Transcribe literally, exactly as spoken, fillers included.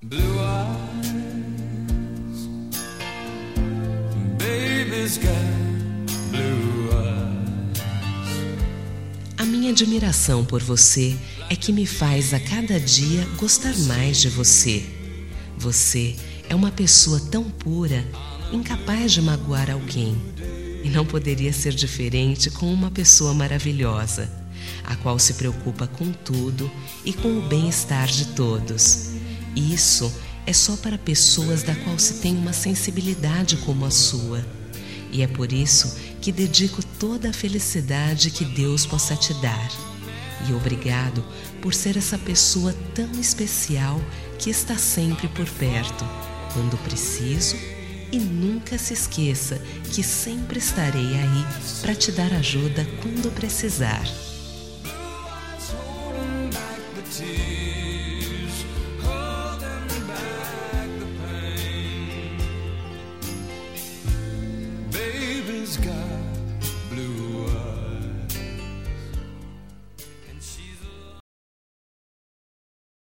Blue eyes, baby's got blue eyes. A minha admiração por você é que me faz a cada dia gostar mais de você. Você é uma pessoa tão pura, incapaz de magoar alguém. E não poderia ser diferente com uma pessoa maravilhosa, a qual se preocupa com tudo e com o bem-estar de todos. Isso é só para pessoas da qual se tem uma sensibilidade como a sua. E é por isso que dedico toda a felicidade que Deus possa te dar. E obrigado por ser essa pessoa tão especial que está sempre por perto, quando preciso, e nunca se esqueça que sempre estarei aí para te dar ajuda quando precisar. Baby's got blue